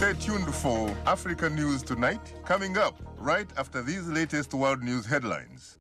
Stay tuned for Africa News Tonight, coming up right after these latest world news headlines.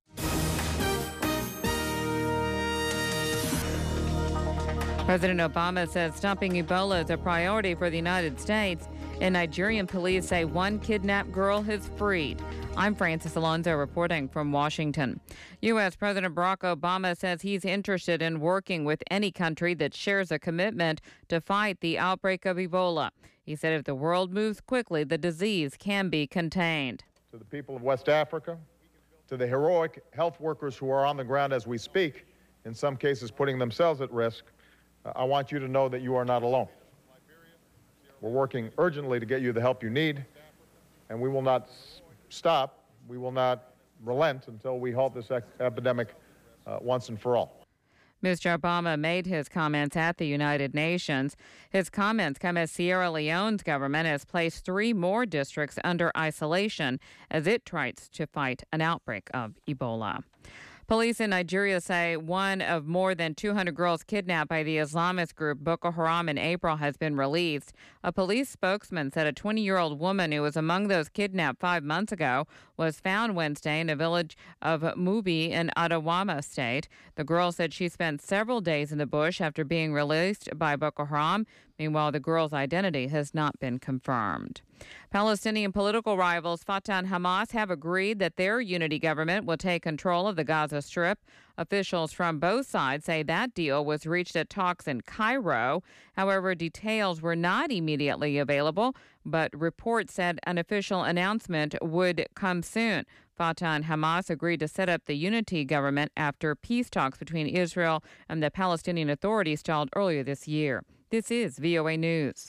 President Obama says stopping Ebola is a priority for the United States, and Nigerian police say one kidnapped girl is freed. I'm Francis Alonso reporting from Washington. U.S. President Barack Obama says he's interested in working with any country that shares a commitment to fight the outbreak of Ebola. He said if the world moves quickly, the disease can be contained. To the people of West Africa, to the heroic health workers who are on the ground as we speak, in some cases putting themselves at risk, I want you to know that you are not alone. We're working urgently to get you the help you need, and we will not stop, we will not relent until we halt this epidemic once and for all. Mr. Obama made his comments at the United Nations. His comments come as Sierra Leone's government has placed 3 more districts under isolation as it tries to fight an outbreak of Ebola. Police in Nigeria say one of more than 200 girls kidnapped by the Islamist group Boko Haram in April has been released. A police spokesman said a 20-year-old woman who was among those kidnapped 5 months ago was found Wednesday in a village of Mubi in Adamawa State. The girl said she spent several days in the bush after being released by Boko Haram. Meanwhile, the girl's identity has not been confirmed. Palestinian political rivals Fatah and Hamas have agreed that their unity government will take control of the Gaza Strip. Officials from both sides say that deal was reached at talks in Cairo. However, details were not immediately available, but reports said an official announcement would come soon. Fatah and Hamas agreed to set up the unity government after peace talks between Israel and the Palestinian Authority stalled earlier this year. This is VOA News.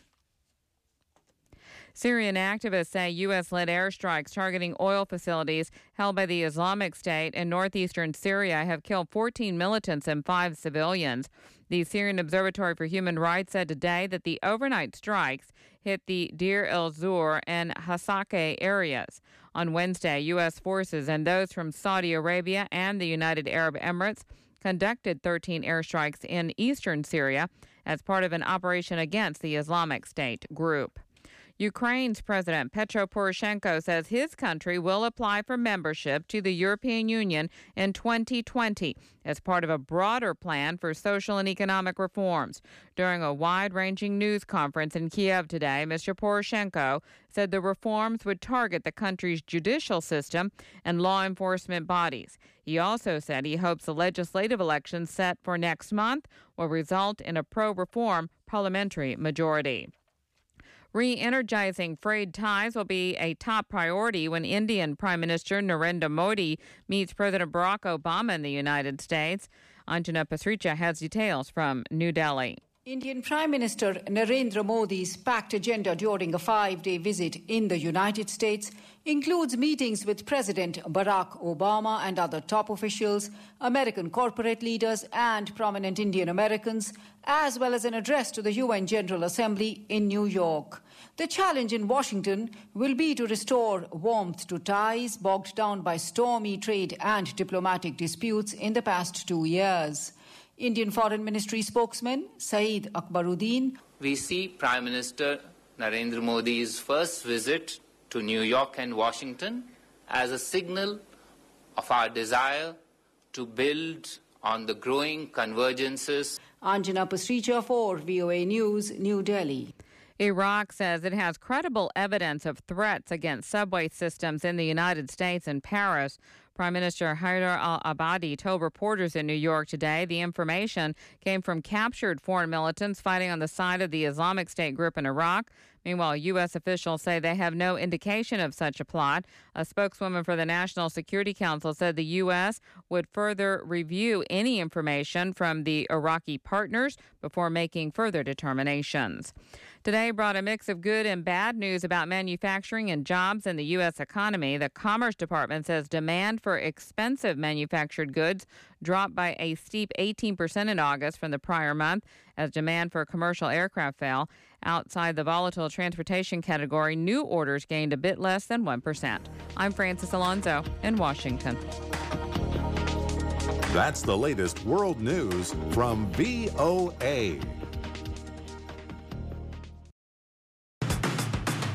Syrian activists say U.S.-led airstrikes targeting oil facilities held by the Islamic State in northeastern Syria have killed 14 militants and 5 civilians. The Syrian Observatory for Human Rights said today that the overnight strikes hit the Deir el-Zur and Hasakeh areas. On Wednesday, U.S. forces and those from Saudi Arabia and the United Arab Emirates conducted 13 airstrikes in eastern Syria as part of an operation against the Islamic State group. Ukraine's President Petro Poroshenko says his country will apply for membership to the European Union in 2020 as part of a broader plan for social and economic reforms. During a wide-ranging news conference in Kiev today, Mr. Poroshenko said the reforms would target the country's judicial system and law enforcement bodies. He also said he hopes the legislative elections set for next month will result in a pro-reform parliamentary majority. Re-energizing frayed ties will be a top priority when Indian Prime Minister Narendra Modi meets President Barack Obama in the United States. Anjana Pasricha has details from New Delhi. Indian Prime Minister Narendra Modi's packed agenda during a 5-day visit in the United States includes meetings with President Barack Obama and other top officials, American corporate leaders and prominent Indian Americans, as well as an address to the UN General Assembly in New York. The challenge in Washington will be to restore warmth to ties bogged down by stormy trade and diplomatic disputes in the past 2 years. Indian Foreign Ministry spokesman Saeed Akbaruddin. We see Prime Minister Narendra Modi's first visit to New York and Washington as a signal of our desire to build on the growing convergences. Anjana Pasricha for VOA News, New Delhi. Iraq says it has credible evidence of threats against subway systems in the United States and Paris. Prime Minister Haider al-Abadi told reporters in New York today the information came from captured foreign militants fighting on the side of the Islamic State group in Iraq. Meanwhile, U.S. officials say they have no indication of such a plot. A spokeswoman for the National Security Council said the U.S. would further review any information from the Iraqi partners before making further determinations. Today brought a mix of good and bad news about manufacturing and jobs in the U.S. economy. The Commerce Department says demand for expensive manufactured goods dropped by a steep 18% in August from the prior month as demand for commercial aircraft fell. Outside the volatile transportation category, new orders gained a bit less than 1%. I'm Francis Alonso in Washington. That's the latest world news from VOA.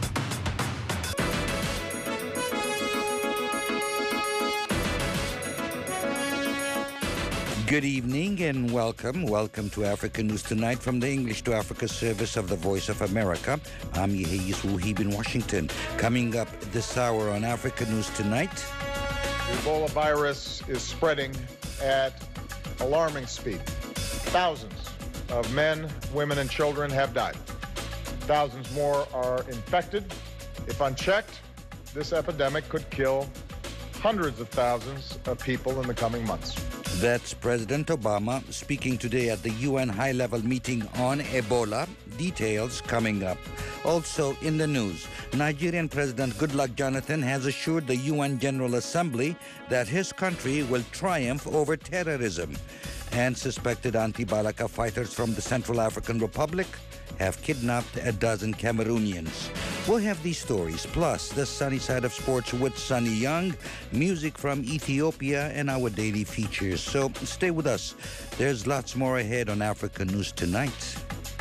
Good evening and welcome. Welcome to Africa News Tonight from the English to Africa service of the Voice of America. I'm Yeheyes Wuhib in Washington. Coming up this hour on Africa News Tonight. The Ebola virus is spreading at alarming speed. Thousands of men, women, and children have died. Thousands more are infected. If unchecked, this epidemic could kill hundreds of thousands of people in the coming months. That's President Obama speaking today at the UN high-level meeting on Ebola. Details coming up. Also in the news, Nigerian President Goodluck Jonathan has assured the UN General Assembly that his country will triumph over terrorism. And suspected anti-Balaka fighters from the Central African Republic have kidnapped a dozen Cameroonians. We'll have these stories, plus the sunny side of sports with Sunny Young, music from Ethiopia, and our daily features. So stay with us. There's lots more ahead on Africa News Tonight.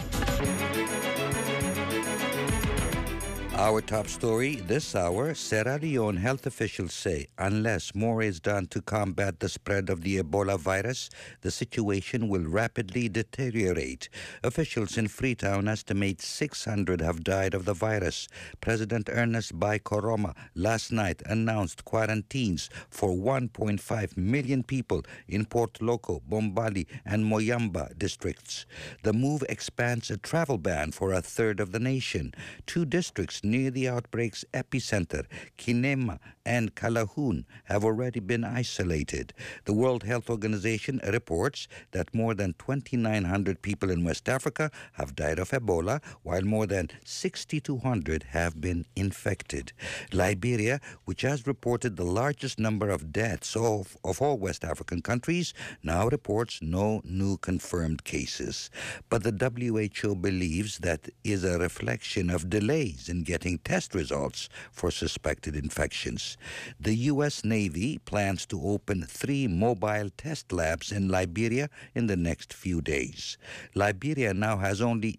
Our top story this hour, Sierra Leone health officials say unless more is done to combat the spread of the Ebola virus, the situation will rapidly deteriorate. Officials in Freetown estimate 600 have died of the virus. President Ernest Bai Koroma last night announced quarantines for 1.5 million people in Port Loko, Bombali, and Moyamba districts. The move expands a travel ban for a third of the nation. Two districts near the outbreak's epicenter, Kinema and Calhoun, have already been isolated. The World Health Organization reports that more than 2,900 people in West Africa have died of Ebola, while more than 6,200 have been infected. Liberia, which has reported the largest number of deaths of all West African countries, now reports no new confirmed cases. But the WHO believes that is a reflection of delays in getting test results for suspected infections. The U.S. Navy plans to open 3 mobile test labs in Liberia in the next few days. Liberia now has only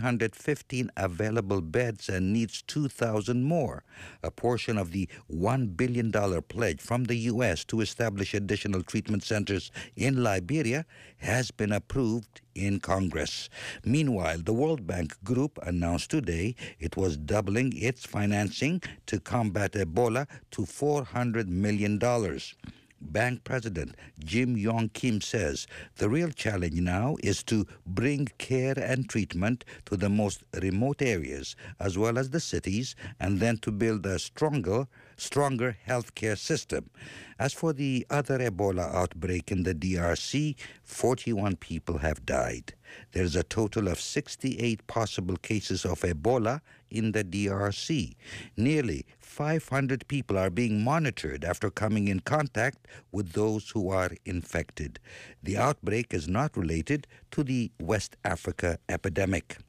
315 available beds and needs 2,000 more. A portion of the $1 billion pledge from the U.S. to establish additional treatment centers in Liberia has been approved in Congress. Meanwhile, the World Bank Group announced today it was doubling its financing to combat Ebola to $400 million. Bank President Jim Yong Kim says the real challenge now is to bring care and treatment to the most remote areas as well as the cities, and then to build a stronger healthcare system. As for the other Ebola outbreak in the DRC, 41 people have died. There's a total of 68 possible cases of Ebola in the DRC. Nearly 500 people are being monitored after coming in contact with those who are infected. The outbreak is not related to the West Africa epidemic.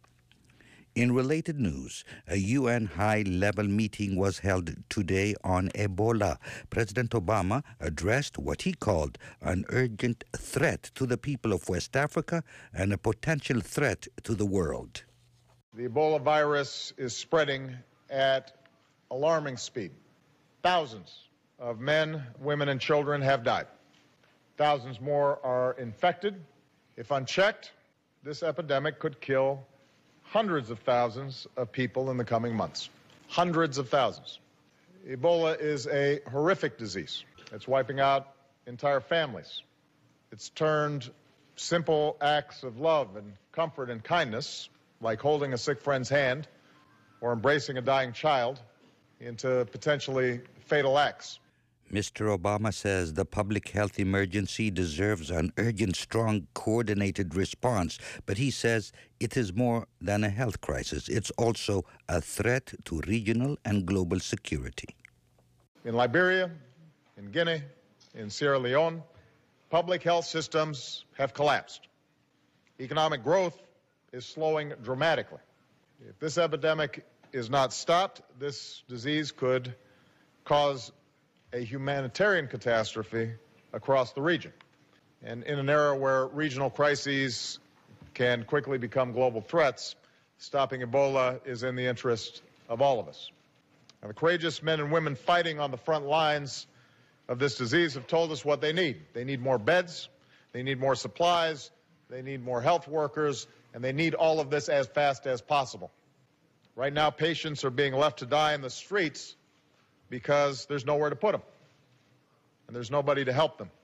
In related news, a UN high-level meeting was held today on Ebola. President Obama addressed what he called an urgent threat to the people of West Africa and a potential threat to the world. The Ebola virus is spreading at alarming speed. Thousands of men, women, and children have died. Thousands more are infected. If unchecked, this epidemic could kill hundreds of thousands of people in the coming months. Hundreds of thousands. Ebola is a horrific disease. It's wiping out entire families. It's turned simple acts of love and comfort and kindness, like holding a sick friend's hand or embracing a dying child, into potentially fatal acts. Mr. Obama says the public health emergency deserves an urgent, strong, coordinated response, but he says it is more than a health crisis. It's also a threat to regional and global security. In Liberia, in Guinea, in Sierra Leone, public health systems have collapsed. Economic growth is slowing dramatically. If this epidemic is not stopped, this disease could cause a humanitarian catastrophe across the region. And in an era where regional crises can quickly become global threats, stopping Ebola is in the interest of all of us. Now, the courageous men and women fighting on the front lines of this disease have told us what they need. They need more beds, They need more supplies, they need more health workers, and they need all of this as fast as possible. Right now, patients are being left to die in the streets because there's nowhere to put them, and there's nobody to help them.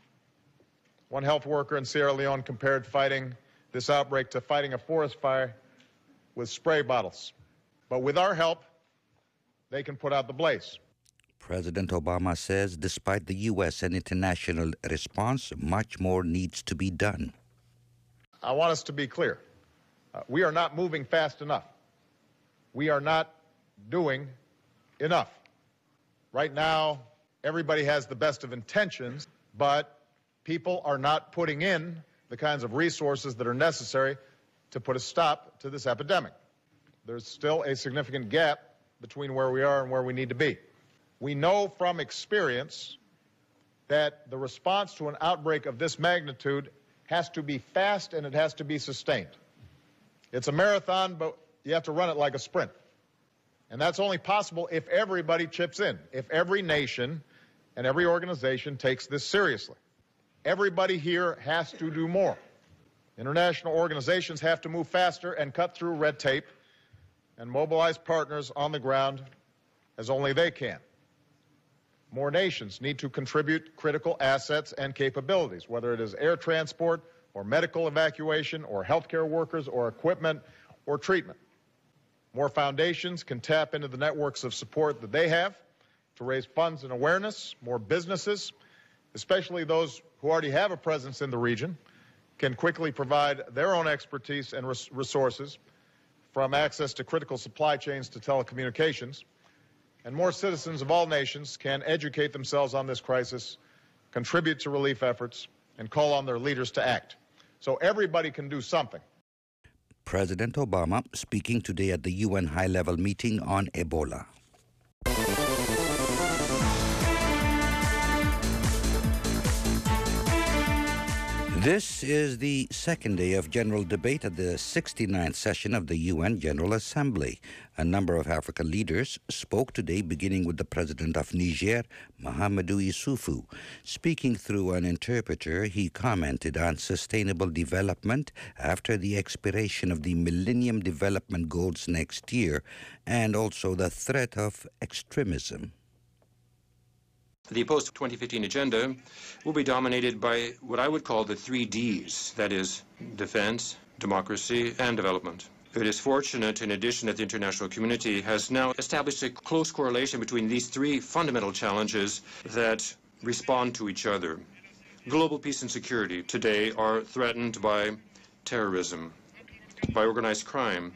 One health worker in Sierra Leone compared fighting this outbreak to fighting a forest fire with spray bottles. But with our help, they can put out the blaze. President Obama says despite the U.S. and international response, much more needs to be done. I want us to be clear. We are not moving fast enough. We are not doing enough. Right now, everybody has the best of intentions, but people are not putting in the kinds of resources that are necessary to put a stop to this epidemic. There's still a significant gap between where we are and where we need to be. We know from experience that the response to an outbreak of this magnitude has to be fast and it has to be sustained. It's a marathon, but you have to run it like a sprint. And that's only possible if everybody chips in, if every nation and every organization takes this seriously. Everybody here has to do more. International organizations have to move faster and cut through red tape and mobilize partners on the ground as only they can. More nations need to contribute critical assets and capabilities, whether it is air transport or medical evacuation or healthcare workers or equipment or treatment. More foundations can tap into the networks of support that they have to raise funds and awareness. More businesses, especially those who already have a presence in the region, can quickly provide their own expertise and resources, from access to critical supply chains to telecommunications. And more citizens of all nations can educate themselves on this crisis, contribute to relief efforts, and call on their leaders to act. So everybody can do something. President Obama speaking today at the UN high-level meeting on Ebola. This is the second day of general debate at the 69th session of the UN General Assembly. A number of African leaders spoke today, beginning with the president of Niger, Mahamadou Issoufou. Speaking through an interpreter, he commented on sustainable development after the expiration of the Millennium Development Goals next year, and also the threat of extremism. The post-2015 agenda will be dominated by what I would call the 3 Ds, that is, defense, democracy, and development. It is fortunate, in addition, that the international community has now established a close correlation between these 3 fundamental challenges that respond to each other. Global peace and security today are threatened by terrorism, by organized crime,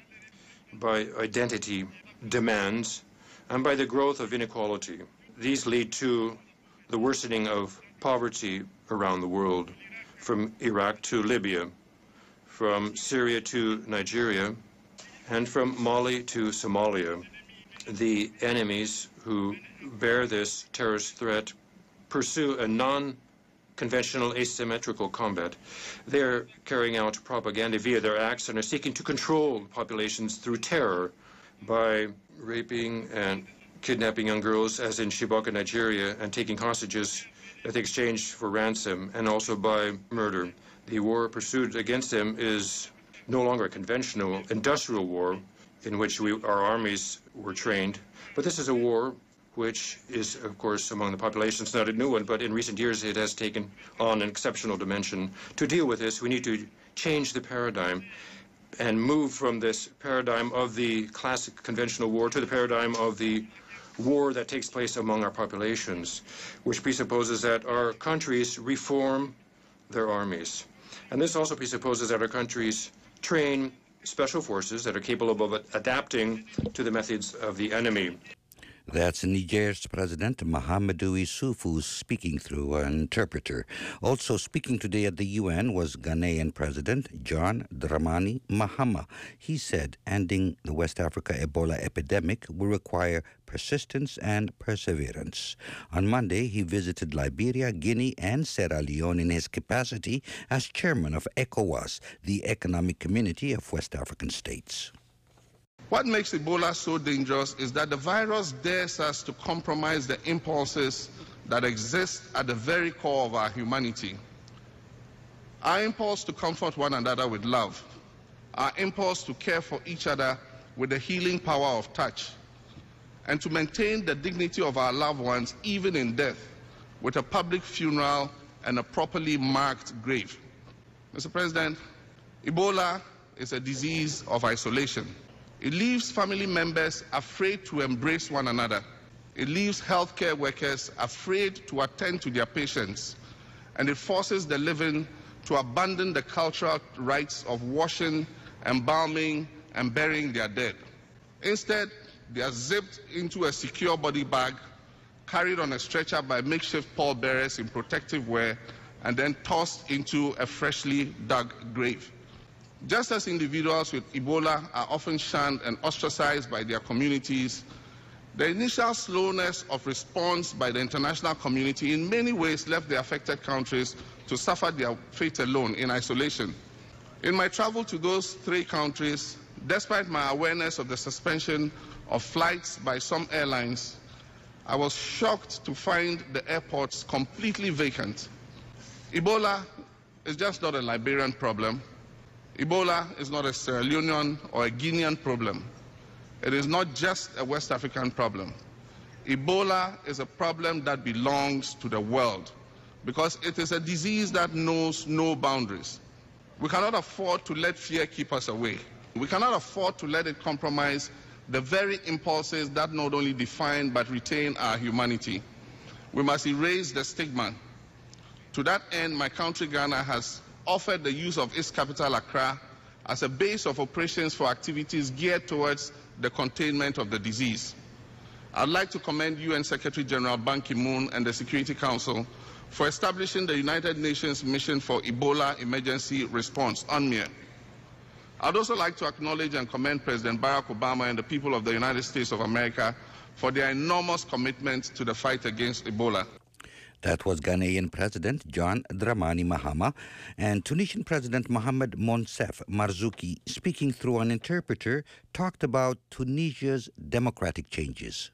by identity demands, and by the growth of inequality. These lead to the worsening of poverty around the world, from Iraq to Libya, from Syria to Nigeria, and from Mali to Somalia. The enemies who bear this terrorist threat pursue a non-conventional asymmetrical combat. They're carrying out propaganda via their acts and are seeking to control populations through terror by raping and kidnapping young girls, as in Chibok, Nigeria, and taking hostages at exchange for ransom, and also by murder. The war pursued against them is no longer a conventional industrial war in which our armies were trained, but this is a war which is, of course, among the populations not a new one, but in recent years it has taken on an exceptional dimension. To deal with this, we need to change the paradigm and move from this paradigm of the classic conventional war to the paradigm of the war that takes place among our populations, which presupposes that our countries reform their armies. And this also presupposes that our countries train special forces that are capable of adapting to the methods of the enemy. That's Niger's President Mahamadou Issoufou speaking through an interpreter. Also speaking today at the UN was Ghanaian President John Dramani Mahama. He said ending the West Africa Ebola epidemic will require persistence and perseverance. On Monday, he visited Liberia, Guinea, and Sierra Leone in his capacity as chairman of ECOWAS, the Economic Community of West African States. What makes Ebola so dangerous is that the virus dares us to compromise the impulses that exist at the very core of our humanity. Our impulse to comfort one another with love, our impulse to care for each other with the healing power of touch, and to maintain the dignity of our loved ones even in death with a public funeral and a properly marked grave. Mr. President, Ebola is a disease of isolation. It leaves family members afraid to embrace one another. It leaves healthcare workers afraid to attend to their patients. And it forces the living to abandon the cultural rites of washing, embalming, and burying their dead. Instead, they are zipped into a secure body bag, carried on a stretcher by makeshift pallbearers in protective wear, and then tossed into a freshly dug grave. Just as individuals with Ebola are often shunned and ostracized by their communities, the initial slowness of response by the international community in many ways left the affected countries to suffer their fate alone in isolation. In my travel to those 3 countries, despite my awareness of the suspension of flights by some airlines, I was shocked to find the airports completely vacant. Ebola is just not a Liberian problem. Ebola is not a Sierra Leonean or a Guinean problem. It is not just a West African problem. Ebola is a problem that belongs to the world because it is a disease that knows no boundaries. We cannot afford to let fear keep us away. We cannot afford to let it compromise the very impulses that not only define but retain our humanity. We must erase the stigma. To that end, my country, Ghana, has offered the use of its capital, Accra, as a base of operations for activities geared towards the containment of the disease. I'd like to commend UN Secretary General Ban Ki-moon and the Security Council for establishing the United Nations Mission for Ebola Emergency Response, UNMIR. I'd also like to acknowledge and commend President Barack Obama and the people of the United States of America for their enormous commitment to the fight against Ebola. That was Ghanaian President John Dramani Mahama and Tunisian President Mohamed Monsef Marzouki, speaking through an interpreter, talked about Tunisia's democratic changes.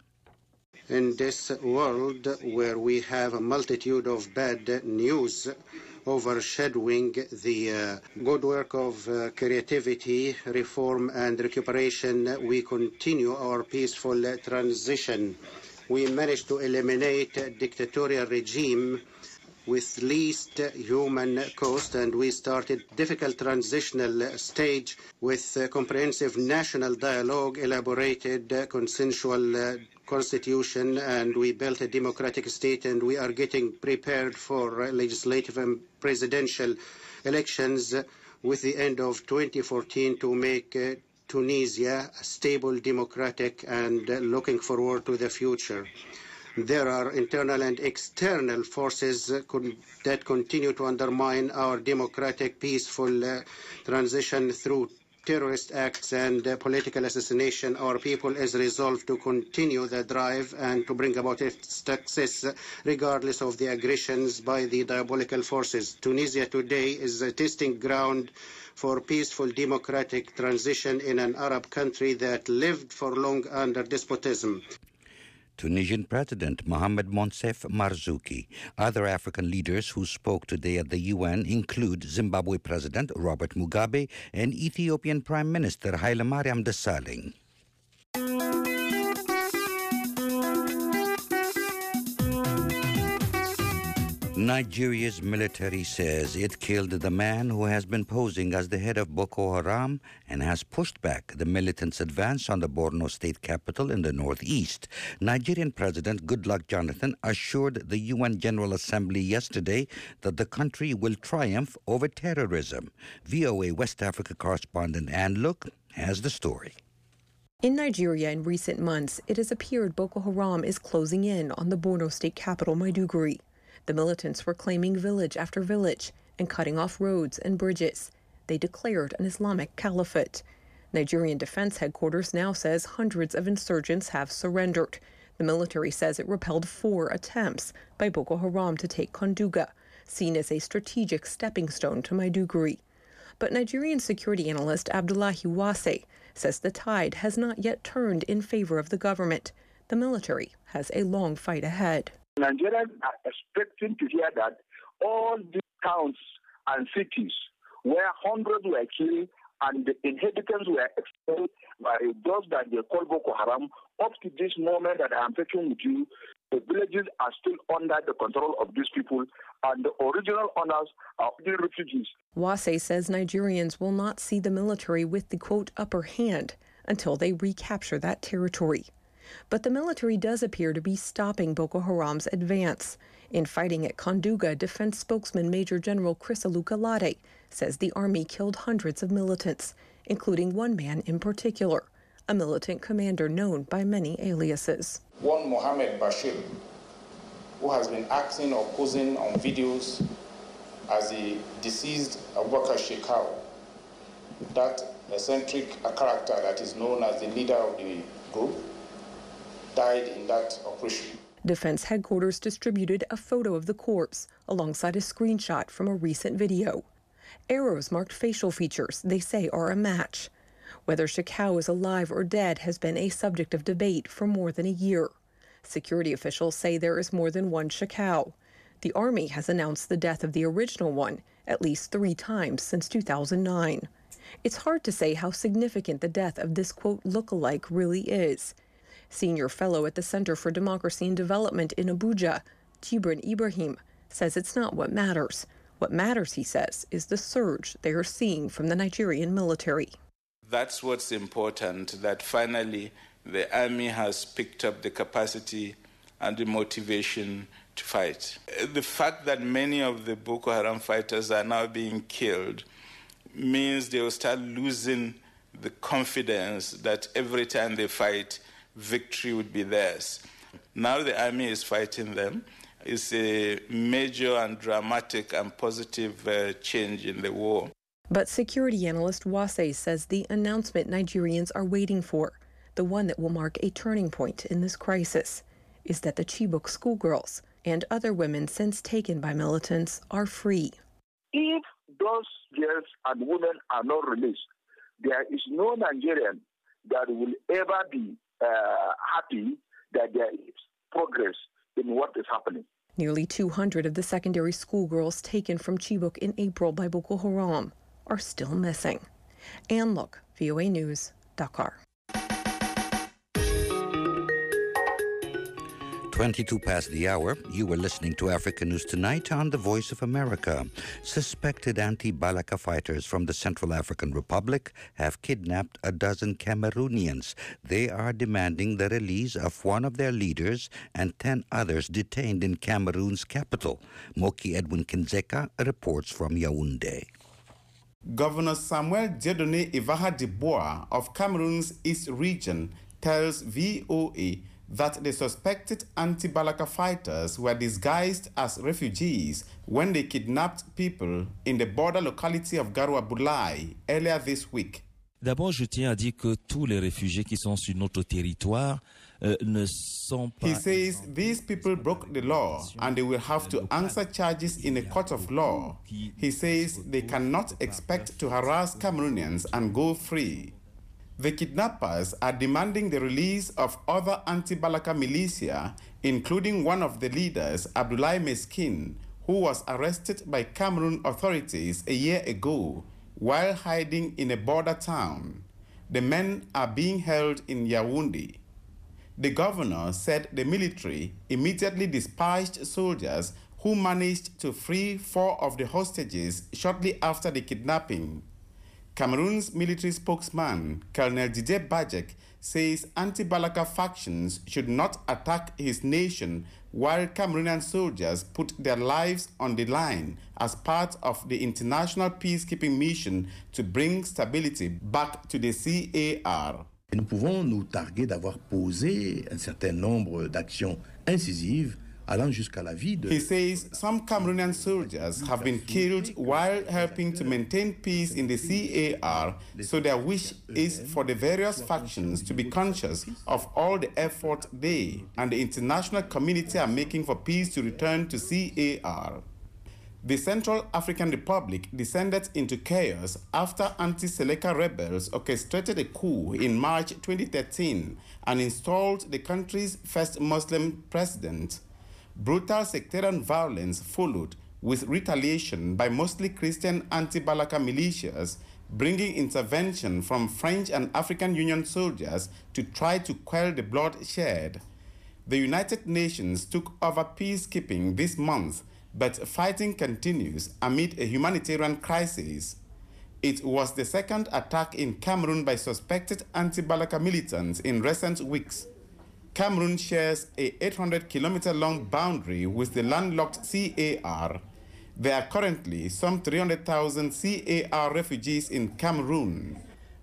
In this world where we have a multitude of bad news overshadowing the good work of creativity, reform and recuperation, we continue our peaceful transition. We managed to eliminate a dictatorial regime with least human cost, and we started difficult transitional stage with comprehensive national dialogue, elaborated consensual constitution, and we built a democratic state, and we are getting prepared for legislative and presidential elections with the end of 2014 to make Tunisia stable, democratic, and looking forward to the future. There are internal and external forces that continue to undermine our democratic, peaceful transition through terrorist acts and political assassination. Our people is resolved to continue the drive and to bring about its success regardless of the aggressions by the diabolical forces. Tunisia today is a testing ground for peaceful democratic transition in an Arab country that lived for long under despotism. Tunisian President Mohamed Monsef Marzouki. Other African leaders who spoke today at the UN include Zimbabwe President Robert Mugabe and Ethiopian Prime Minister Hailemariam Desalegn. Nigeria's military says it killed the man who has been posing as the head of Boko Haram and has pushed back the militants' advance on the Borno state capital in the northeast. Nigerian President Goodluck Jonathan assured the UN General Assembly yesterday that the country will triumph over terrorism. VOA West Africa correspondent Ann Look has the story. In Nigeria in recent months, it has appeared Boko Haram is closing in on the Borno state capital, Maiduguri. The militants were claiming village after village and cutting off roads and bridges. They declared an Islamic caliphate. Nigerian Defense Headquarters now says hundreds of insurgents have surrendered. The military says it repelled 4 attempts by Boko Haram to take Konduga, seen as a strategic stepping stone to Maiduguri. But Nigerian security analyst Abdullahi Wase says the tide has not yet turned in favor of the government. The military has a long fight ahead. Nigerians are expecting to hear that all these counts and cities where hundreds were killed and the inhabitants were expelled by those that they call Boko Haram. Up to this moment that I am talking with you, the villages are still under the control of these people, and the original owners are the refugees. Wase says Nigerians will not see the military with the, quote, upper hand until they recapture that territory. But the military does appear to be stopping Boko Haram's advance. In fighting at Konduga, Defense spokesman Major General Chris Alukalade says the army killed hundreds of militants, including one man in particular, a militant commander known by many aliases. One Mohammed Bashir, who has been acting or posing on videos as the deceased Abubakar Shekau, that eccentric character that is known as the leader of the group, died in that operation. Defense headquarters distributed a photo of the corpse alongside a screenshot from a recent video. Arrows marked facial features they say are a match. Whether Shekau is alive or dead has been a subject of debate for more than a year. Security officials say there is more than one Shekau. The Army has announced the death of the original one at least 3 times since 2009. It's hard to say how significant the death of this, quote, look-alike really is. Senior fellow at the Center for Democracy and Development in Abuja, Jibrin Ibrahim, says it's not what matters. What matters, he says, is the surge they are seeing from the Nigerian military. That's what's important, that finally the army has picked up the capacity and the motivation to fight. The fact that many of the Boko Haram fighters are now being killed means they will start losing the confidence that every time they fight, victory would be theirs. Now the army is fighting them. It's a major and dramatic and positive change in the war. But security analyst Wase says the announcement Nigerians are waiting for, the one that will mark a turning point in this crisis, is that the Chibok schoolgirls and other women since taken by militants are free. If those girls and women are not released, there is no Nigerian that will ever be happy that there is progress in what is happening. Nearly 200 of the secondary schoolgirls taken from Chibok in April by Boko Haram are still missing. Ann Look, VOA News, Dakar. 22 past the hour, you were listening to Africa News Tonight on the Voice of America. Suspected anti-Balaka fighters from the Central African Republic have kidnapped a dozen Cameroonians. They are demanding the release of one of their leaders and 10 others detained in Cameroon's capital. Moki Edwin Kinzeka reports from Yaoundé. Governor Samuel Dieudonné Ivaha Dibois of Cameroon's East Region tells VOA that the suspected anti-Balaka fighters were disguised as refugees when they kidnapped people in the border locality of Garoua Boulay earlier this week. D'abord, je tiens à dire que tous les réfugiés qui sont sur notre territoire ne sont pas... He says these people broke the law and they will have to answer charges in a court of law. He says they cannot expect to harass Cameroonians and go free. The kidnappers are demanding the release of other anti-Balaka militia, including one of the leaders, Abdoulaye Meskin, who was arrested by Cameroon authorities a year ago while hiding in a border town. The men are being held in Yaoundé. The governor said the military immediately dispatched soldiers who managed to free 4 of the hostages shortly after the kidnapping. Cameroon's military spokesman, Colonel Didier Bajek, says anti-Balaka factions should not attack his nation while Cameroonian soldiers put their lives on the line as part of the international peacekeeping mission to bring stability back to the CAR. Nous pouvons nous targuer d'avoir posé un certain nombre d'actions incisives allant jusqu'à la vie de... He says some Cameroonian soldiers have been killed while helping to maintain peace in the CAR, so their wish is for the various factions to be conscious of all the effort they and the international community are making for peace to return to CAR. The Central African Republic descended into chaos after anti-Seleka rebels orchestrated a coup in March 2013 and installed the country's first Muslim president. Brutal sectarian violence followed, with retaliation by mostly Christian anti-Balaka militias bringing intervention from French and African Union soldiers to try to quell the bloodshed. The United Nations took over peacekeeping this month, but fighting continues amid a humanitarian crisis. It was the second attack in Cameroon by suspected anti-Balaka militants in recent weeks. Cameroon shares a 800-kilometer-long boundary with the landlocked CAR. There are currently some 300,000 CAR refugees in Cameroon.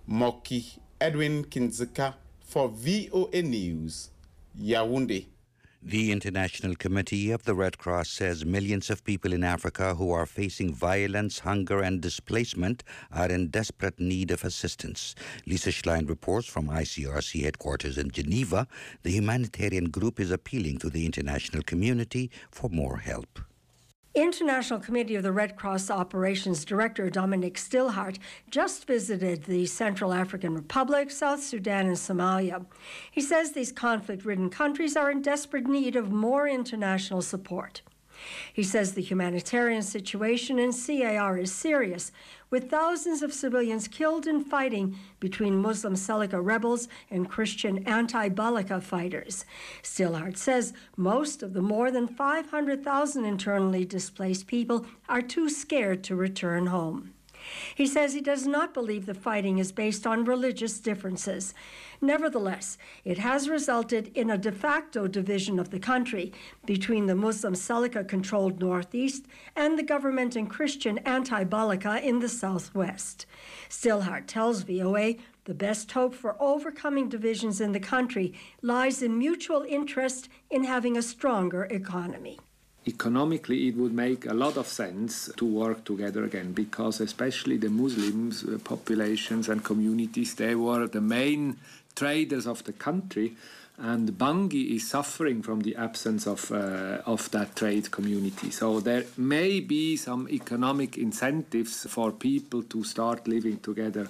Moki Edwin Kinzeka for VOA News, Yaoundé. The International Committee of the Red Cross says millions of people in Africa who are facing violence, hunger and displacement are in desperate need of assistance. Lisa Schlein reports from ICRC headquarters in Geneva. The humanitarian group is appealing to the international community for more help. International Committee of the Red Cross Operations Director Dominic Stillhart just visited the Central African Republic, South Sudan, and Somalia. He says these conflict-ridden countries are in desperate need of more international support. He says the humanitarian situation in CAR is serious, with thousands of civilians killed in fighting between Muslim Seleka rebels and Christian anti-Balaka fighters. Stillhart says most of the more than 500,000 internally displaced people are too scared to return home. He says he does not believe the fighting is based on religious differences. Nevertheless, it has resulted in a de facto division of the country between the Muslim Seleka-controlled northeast and the government and Christian anti-Balaka in the southwest. Stillhart tells VOA the best hope for overcoming divisions in the country lies in mutual interest in having a stronger economy. Economically, it would make a lot of sense to work together again, because especially the Muslims populations and communities, they were the main traders of the country, and Bangui is suffering from the absence of that trade community. So there may be some economic incentives for people to start living together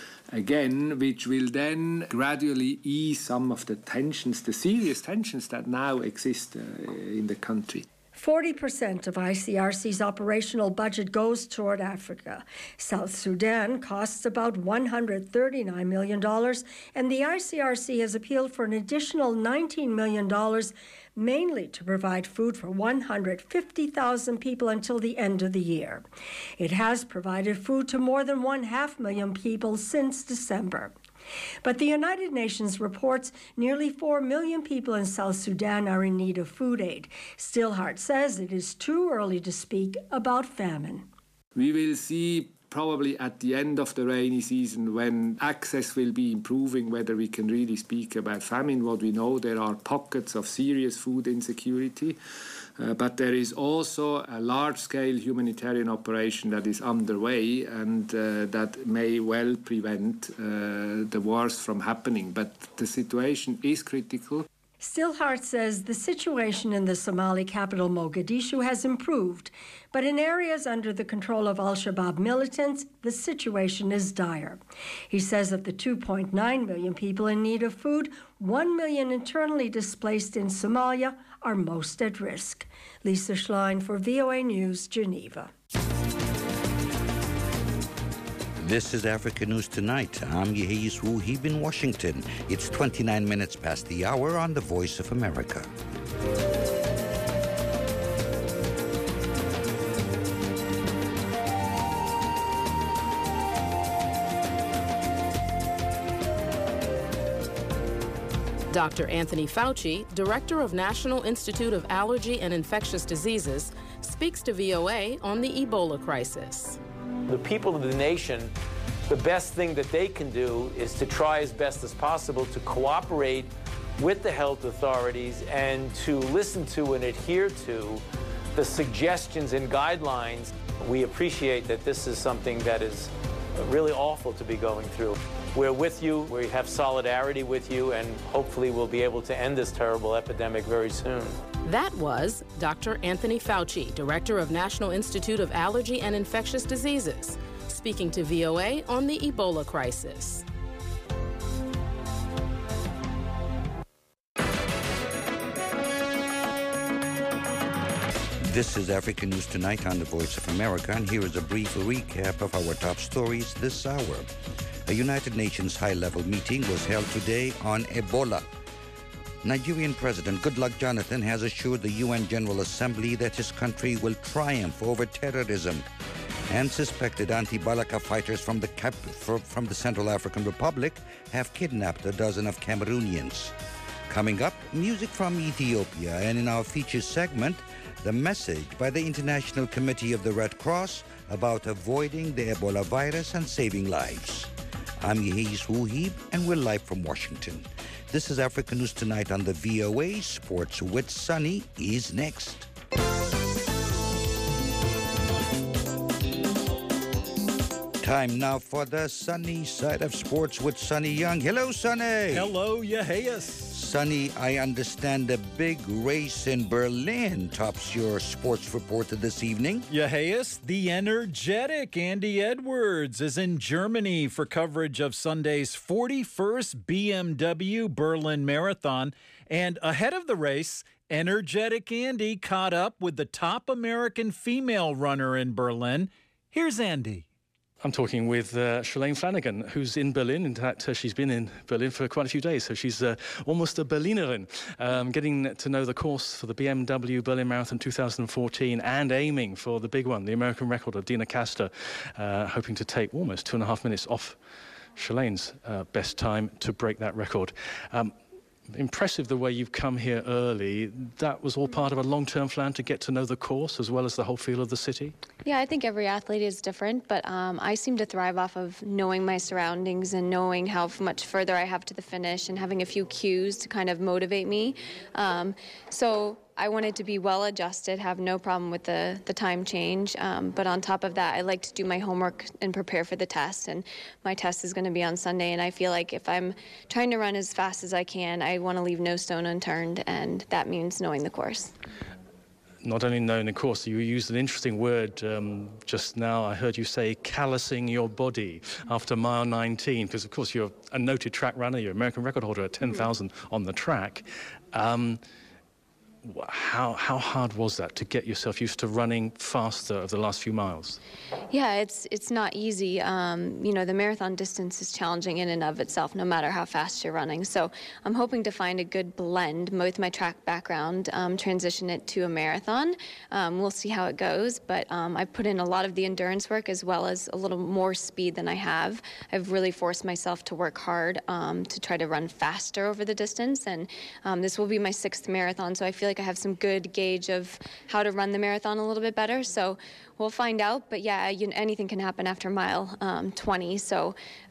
again, which will then gradually ease some of the tensions, the serious tensions that now exist in the country. 40% of ICRC's operational budget goes toward Africa. South Sudan costs about $139 million, and the ICRC has appealed for an additional $19 million, mainly to provide food for 150,000 people until the end of the year. It has provided food to more than 500,000 people since December. But the United Nations reports nearly 4 million people in South Sudan are in need of food aid. Stillhart says it is too early to speak about famine. We will see probably at the end of the rainy season, when access will be improving, whether we can really speak about famine. What we know, there are pockets of serious food insecurity. But there is also a large-scale humanitarian operation that is underway, and that may well prevent the worst from happening. But the situation is critical. Stillhart says the situation in the Somali capital Mogadishu has improved, but in areas under the control of al-Shabaab militants, the situation is dire. He says of the 2.9 million people in need of food, 1 million internally displaced in Somalia are most at risk. Lisa Schlein for VOA News, Geneva. This is Africa News Tonight. I'm Yehis Wuhib in Washington. It's 29 minutes past the hour on the Voice of America. Dr. Anthony Fauci, Director of National Institute of Allergy and Infectious Diseases, speaks to VOA on the Ebola crisis. The people of the nation, the best thing that they can do is to try as best as possible to cooperate with the health authorities and to listen to and adhere to the suggestions and guidelines. We appreciate that this is something that is really awful to be going through. We're with you, we have solidarity with you, and hopefully we'll be able to end this terrible epidemic very soon. That was Dr. Anthony Fauci, Director of National Institute of Allergy and Infectious Diseases, speaking to VOA on the Ebola crisis. This is African News Tonight on the Voice of America, and here is a brief recap of our top stories this hour. A United Nations high-level meeting was held today on Ebola. Nigerian President Goodluck Jonathan has assured the UN General Assembly that his country will triumph over terrorism. And suspected anti-Balaka fighters from the Central African Republic have kidnapped a dozen of Cameroonians. Coming up, music from Ethiopia, and in our feature segment, the message by the International Committee of the Red Cross about avoiding the Ebola virus and saving lives. I'm Yehis Wuhib, and we're live from Washington. This is African News Tonight on the VOA. Sports with Sunny is next. Time now for the sunny side of sports with Sonny Young. Hello, Sonny. Hello, Yehis. Sonny, I understand the big race in Berlin tops your sports report this evening. Yehis, the energetic Andy Edwards is in Germany for coverage of Sunday's 41st BMW Berlin Marathon. And ahead of the race, energetic Andy caught up with the top American female runner in Berlin. Here's Andy. I'm talking with Shalane Flanagan, who's in Berlin. In fact, she's been in Berlin for quite a few days, so she's almost a Berlinerin, getting to know the course for the BMW Berlin Marathon 2014 and aiming for the big one, the American record of Dina Castor, hoping to take almost 2.5 minutes off Shalane's best time to break that record. Impressive the way you've come here early. That was all part of a long-term plan to get to know the course as well as the whole feel of the city? Yeah, I think every athlete is different, but I seem to thrive off of knowing my surroundings and knowing how much further I have to the finish and having a few cues to kind of motivate me. So I wanted to be well-adjusted, have no problem with the time change. But on top of that, I like to do my homework and prepare for the test. And my test is going to be on Sunday. And I feel like if I'm trying to run as fast as I can, I want to leave no stone unturned. And that means knowing the course. Not only knowing the course, you used an interesting word just now. I heard you say callousing your body after mile 19, because, of course, you're a noted track runner. You're an American record holder at 10,000 on the track. How hard was that to get yourself used to running faster over the last few miles? Yeah, it's not easy. The marathon distance is challenging in and of itself, no matter how fast you're running. So I'm hoping to find a good blend with my track background, transition it to a marathon. We'll see how it goes, but I put in a lot of the endurance work as well as a little more speed than I have. I've really forced myself to work hard to try to run faster over the distance, and this will be my 6th marathon, so I feel like I have some good gauge of how to run the marathon a little bit better. So we'll find out. But yeah, anything can happen after mile 20. So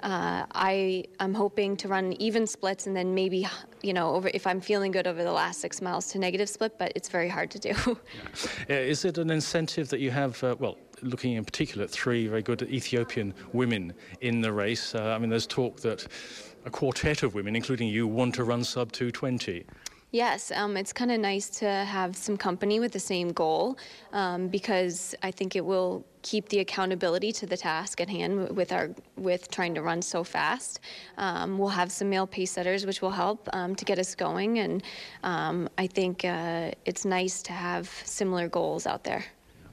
I'm hoping to run even splits and then maybe, if I'm feeling good over the last 6 miles to negative split, but it's very hard to do. Is it an incentive that you have, looking in particular at 3 very good Ethiopian women in the race? There's talk that a quartet of women, including you, want to run sub 2:20. Yes, it's kind of nice to have some company with the same goal because I think it will keep the accountability to the task at hand with trying to run so fast. We'll have some male pace setters, which will help to get us going, and I think it's nice to have similar goals out there.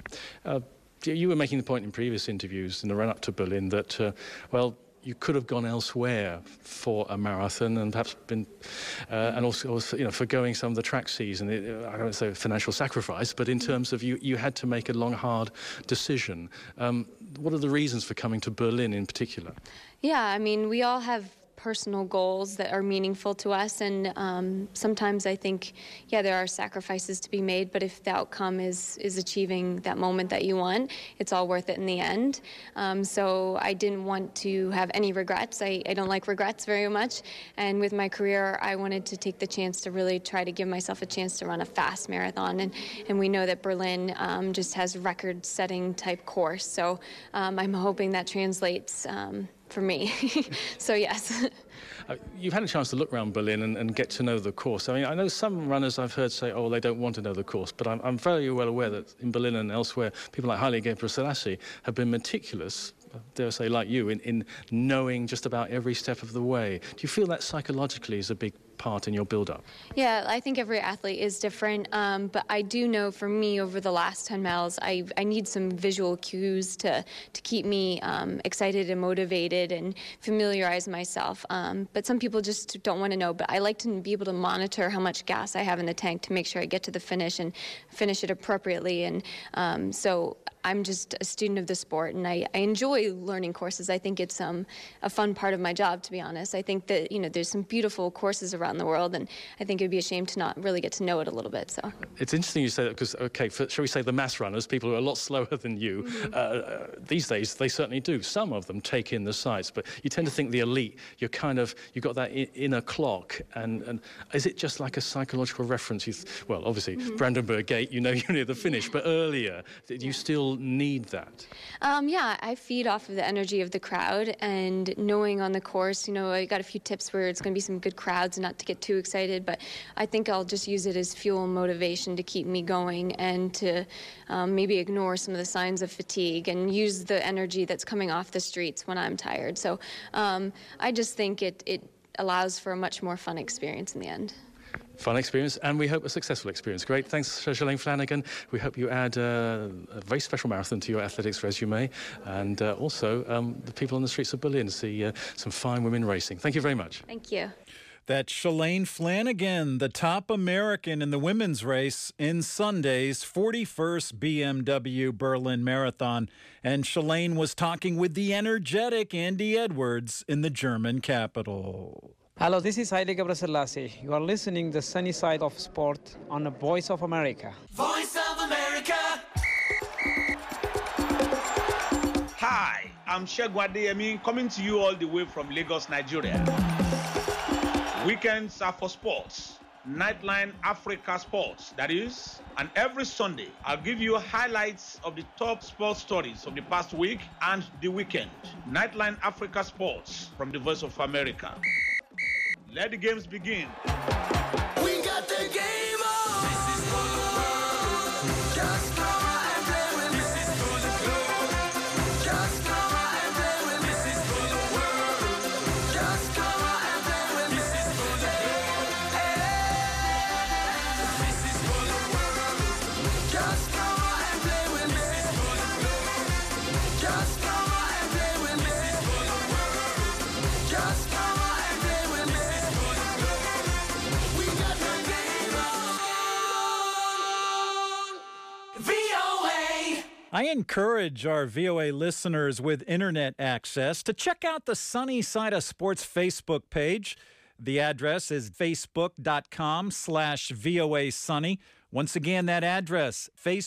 You were making the point in previous interviews in the run-up to Berlin that, you could have gone elsewhere for a marathon and perhaps been, and also forgoing some of the track season. I don't say financial sacrifice, but in terms of you had to make a long, hard decision. What are the reasons for coming to Berlin in particular? Yeah, we all have personal goals that are meaningful to us, and sometimes I think, there are sacrifices to be made, but if the outcome is achieving that moment that you want, it's all worth it in the end. So I didn't want to have any regrets. I don't like regrets very much, and with my career, I wanted to take the chance to really try to give myself a chance to run a fast marathon, and we know that Berlin just has record-setting type course, so I'm hoping that translates for me. So yes. You've had a chance to look around Berlin and get to know the course. I know some runners I've heard say, they don't want to know the course, but I'm very well aware that in Berlin and elsewhere, people like Haile Gebrselassie have been meticulous, dare I say, like you, in knowing just about every step of the way. Do you feel that psychologically is a big part in your build-up? Yeah, I think every athlete is different, but I do know for me over the last 10 miles, I need some visual cues to keep me excited and motivated and familiarize myself. But some people just don't want to know, but I like to be able to monitor how much gas I have in the tank to make sure I get to the finish and finish it appropriately. And so I'm just a student of the sport, and I enjoy learning courses. I think it's a fun part of my job, to be honest. I think that, there's some beautiful courses around the world, and I think it would be a shame to not really get to know it a little bit. So it's interesting you say that because, shall we say the mass runners, people who are a lot slower than you, these days, they certainly do. Some of them take in the sights, but you tend to think the elite, you've got that inner clock, and is it just like a psychological reference? Well, obviously, Brandenburg Gate, you're near the finish, but earlier, do you still need that? Yeah, I feed off of the energy of the crowd, and knowing on the course, I got a few tips where it's going to be some good crowds and not to get too excited, but I think I'll just use it as fuel and motivation to keep me going and to maybe ignore some of the signs of fatigue and use the energy that's coming off the streets when I'm tired. So I just think it allows for a much more fun experience in the end. Fun experience, and we hope a successful experience. Great. Thanks, Shalane Flanagan. We hope you add a very special marathon to your athletics resume, and also the people on the streets of Berlin see some fine women racing. Thank you very much. Thank you. That's Shalane Flanagan, the top American in the women's race in Sunday's 41st BMW Berlin Marathon. And Shalane was talking with the energetic Andy Edwards in the German capital. Hello, this is Haile Gebrselassie. You are listening to the sunny side of sport on the Voice of America. Voice of America! Hi, I'm Shegun Adeyemi, coming to you all the way from Lagos, Nigeria. Weekends are for sports. Nightline Africa Sports, that is. And every Sunday, I'll give you highlights of the top sports stories of the past week and the weekend. Nightline Africa Sports from the Voice of America. Let the games begin. We got the game on. This is for the world. Just come out and play with me. This is for the globe. Just come out and play with me. This is for the world. Just come out and play with me. This is for the globe. This is for the world. Just come out and play with me. This is for the globe. Just come out and play with me. This is for the world. Just come out and play with me. I encourage our VOA listeners with internet access to check out the Sunny Side of Sports Facebook page. The address is facebook.com/VOA Sunny. Once again, that address,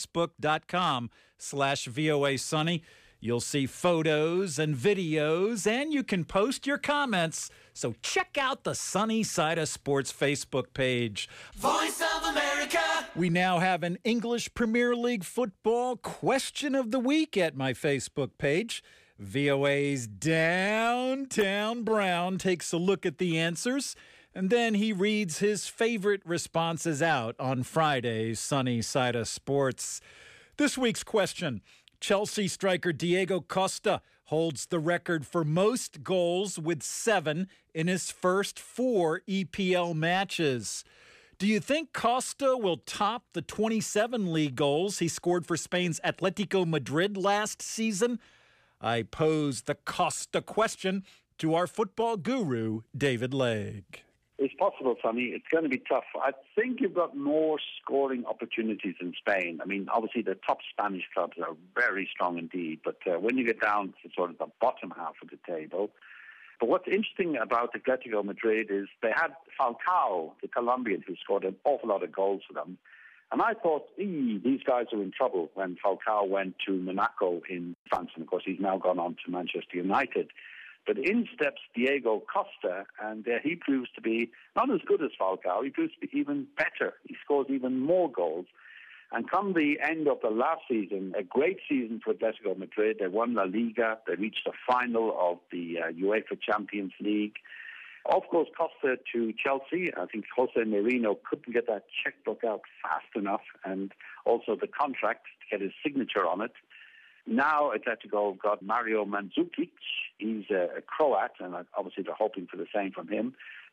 facebook.com/VOA Sunny. You'll see photos and videos, and you can post your comments. So check out the Sunny Side of Sports Facebook page. Voice of America. We now have an English Premier League football question of the week at my Facebook page. VOA's Downtown Brown takes a look at the answers, and then he reads his favorite responses out on Friday's Sunny Side of Sports. This week's question: Chelsea striker Diego Costa holds the record for most goals with 7 in his first 4 EPL matches. Do you think Costa will top the 27 league goals he scored for Spain's Atletico Madrid last season? I pose the Costa question to our football guru, David Legg. It's possible, Sonny. It's going to be tough. I think you've got more scoring opportunities in Spain. I mean, obviously the top Spanish clubs are very strong indeed, but when you get down to sort of the bottom half of the table. But what's interesting about Atletico Madrid is they had Falcao, the Colombian, who scored an awful lot of goals for them. And I thought, these guys are in trouble when Falcao went to Monaco in France. And, of course, he's now gone on to Manchester United. But in steps Diego Costa, and he proves to be not as good as Falcao. He proves to be even better. He scores even more goals. And come the end of the last season, a great season for Atletico Madrid. They won La Liga. They reached the final of the UEFA Champions League. Of course, Costa to Chelsea. I think Jose Mourinho couldn't get that checkbook out fast enough, and also the contract to get his signature on it. Now Atletico got Mario Mandzukic. He's a Croat, and obviously they're hoping for the same from him.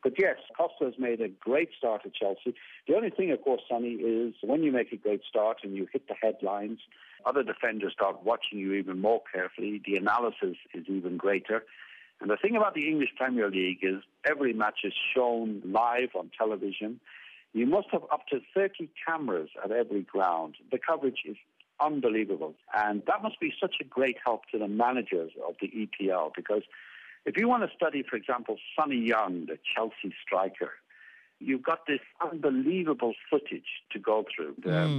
But yes, Costa has made a great start at Chelsea. The only thing, of course, Sonny, is when you make a great start and you hit the headlines, other defenders start watching you even more carefully. The analysis is even greater. And the thing about the English Premier League is every match is shown live on television. You must have up to 30 cameras at every ground. The coverage is unbelievable. And that must be such a great help to the managers of the EPL, because if you want to study, for example, Sonny Young, the Chelsea striker, you've got this unbelievable footage to go through.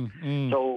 So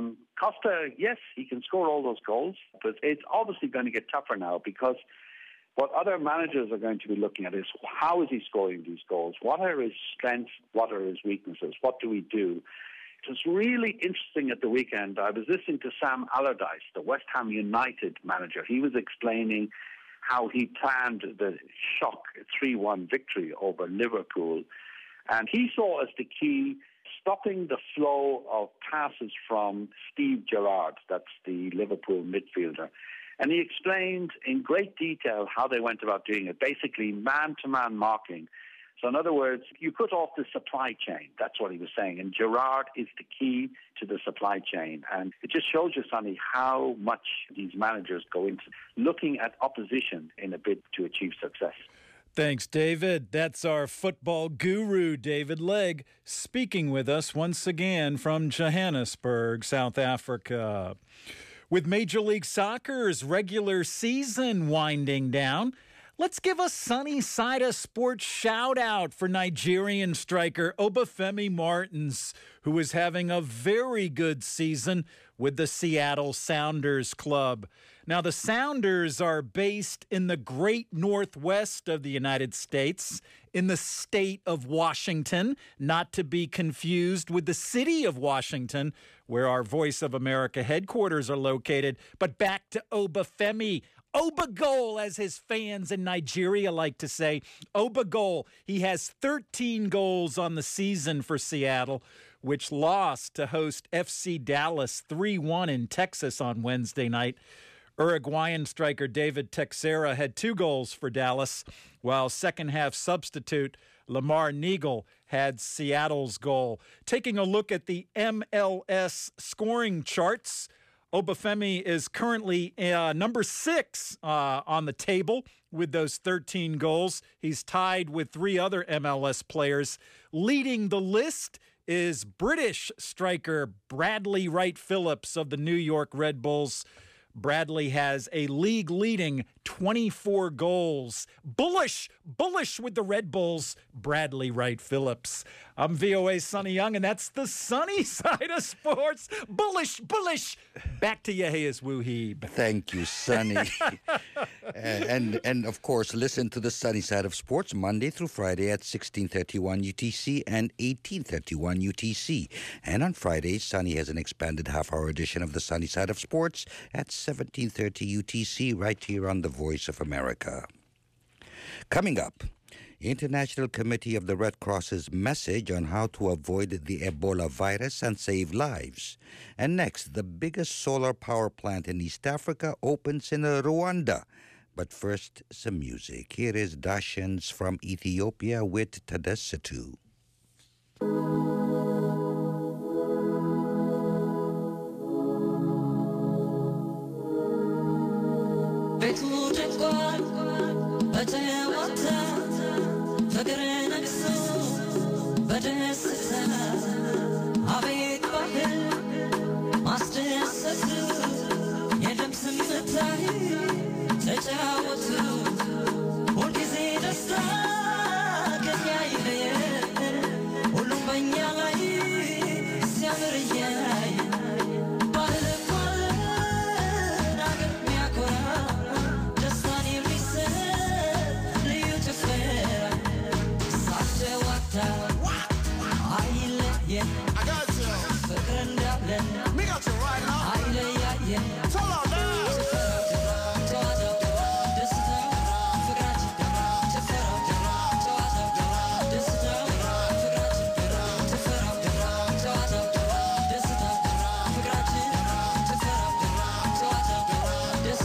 Costa, yes, he can score all those goals, but it's obviously going to get tougher now, because what other managers are going to be looking at is how is he scoring these goals? What are his strengths? What are his weaknesses? What do we do? It was really interesting at the weekend. I was listening to Sam Allardyce, the West Ham United manager. He was explaining how he planned the shock 3-1 victory over Liverpool. And he saw as the key stopping the flow of passes from Steve Gerrard, that's the Liverpool midfielder. And he explained in great detail how they went about doing it, basically man-to-man marking. So in other words, you cut off the supply chain. That's what he was saying. And Gerrard is the key to the supply chain. And it just shows you, Sonny, how much these managers go into looking at opposition in a bid to achieve success. Thanks, David. That's our football guru, David Legg, speaking with us once again from Johannesburg, South Africa. With Major League Soccer's regular season winding down, let's give a sunny side of sports shout-out for Nigerian striker Obafemi Martins, who is having a very good season with the Seattle Sounders club. Now, the Sounders are based in the great northwest of the United States, in the state of Washington, not to be confused with the city of Washington, where our Voice of America headquarters are located. But back to Obafemi. Obagol, as his fans in Nigeria like to say. Obagol, he has 13 goals on the season for Seattle, which lost to host FC Dallas 3-1 in Texas on Wednesday night. Uruguayan striker David Teixeira had 2 goals for Dallas, while second-half substitute Lamar Neagle had Seattle's goal. Taking a look at the MLS scoring charts, Obafemi is currently number 6 on the table with those 13 goals. He's tied with 3 other MLS players. Leading the list is British striker Bradley Wright Phillips of the New York Red Bulls. Bradley has a league-leading 24 goals. Bullish with the Red Bulls, Bradley Wright Phillips. I'm VOA's Sonny Young, and that's the sunny side of sports. Bullish. Back to Yehia's Wooheeb. Thank you, Sonny. and of course, listen to the sunny side of sports Monday through Friday at 16:31 UTC and 18:31 UTC. And on Fridays, Sonny has an expanded half-hour edition of the sunny side of sports at 17:30 UTC right here on the Voice of America. Coming up, International Committee of the Red Cross's message on how to avoid the Ebola virus and save lives. And next, the biggest solar power plant in East Africa opens in Rwanda. But first, some music. Here is Dashans from Ethiopia with Tadesitu.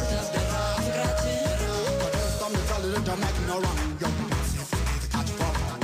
Don't make no wrong, yo. See if we need to catch a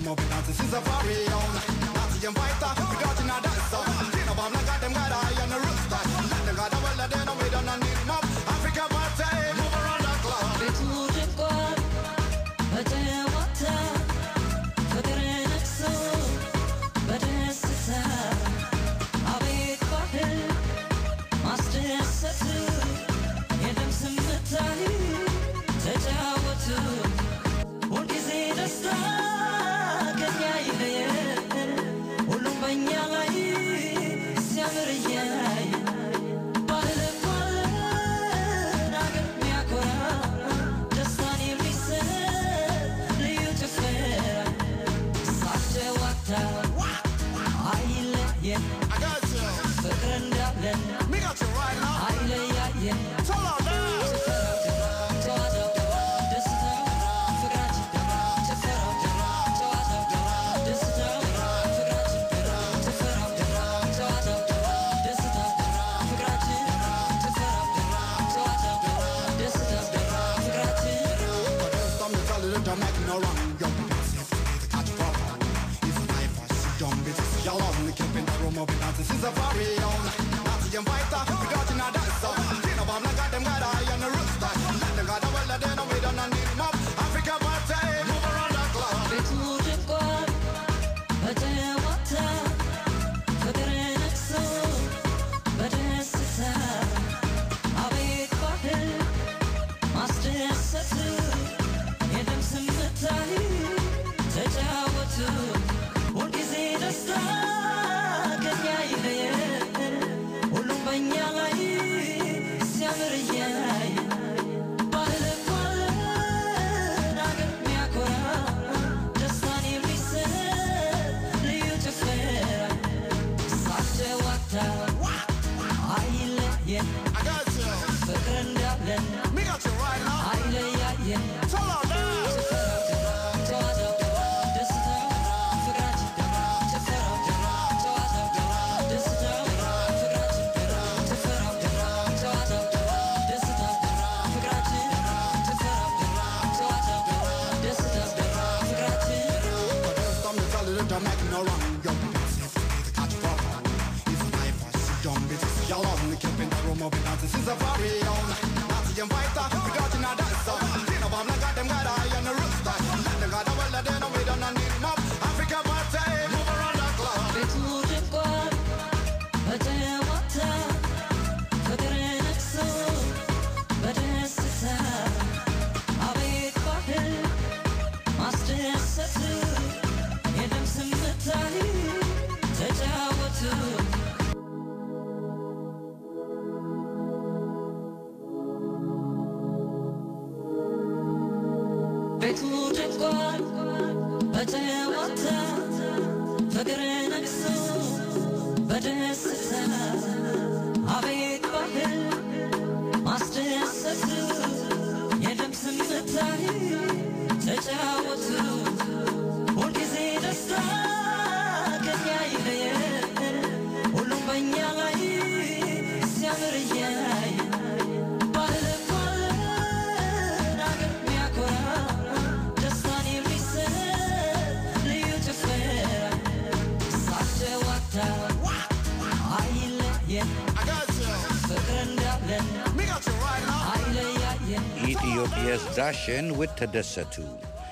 Ethiopia's Dashen with Tadessatu.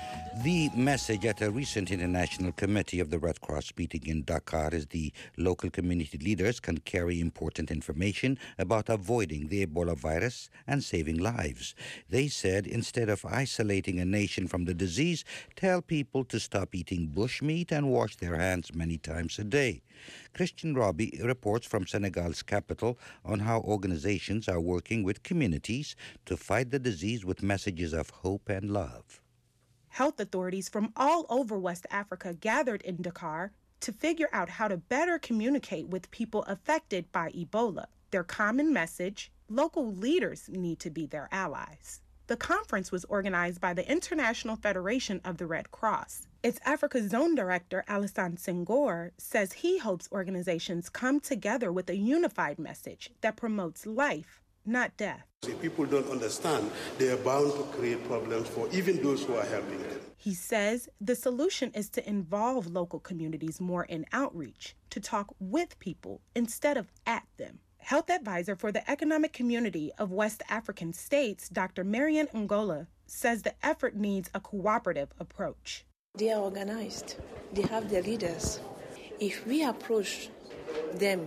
The message at a recent international committee of the Red Cross meeting in Dakar is the local community leaders can carry important information about avoiding the Ebola virus and saving lives. They said instead of isolating a nation from the disease, tell people to stop eating bushmeat and wash their hands many times a day. Christian Robbie reports from Senegal's capital on how organizations are working with communities to fight the disease with messages of hope and love. Health authorities from all over West Africa gathered in Dakar to figure out how to better communicate with people affected by Ebola. Their common message: local leaders need to be their allies. The conference was organized by the International Federation of the Red Cross. Its Africa Zone Director, Alassane Senghor, says he hopes organizations come together with a unified message that promotes life, not death. If people don't understand, they are bound to create problems for even those who are helping them. He says the solution is to involve local communities more in outreach, to talk with people instead of at them. Health advisor for the Economic Community of West African States, Dr. Marian Ngola, says the effort needs a cooperative approach. They are organized. They have their leaders. If we approach them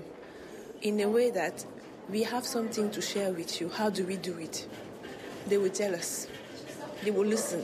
in a way that we have something to share with you, how do we do it? They will tell us. They will listen.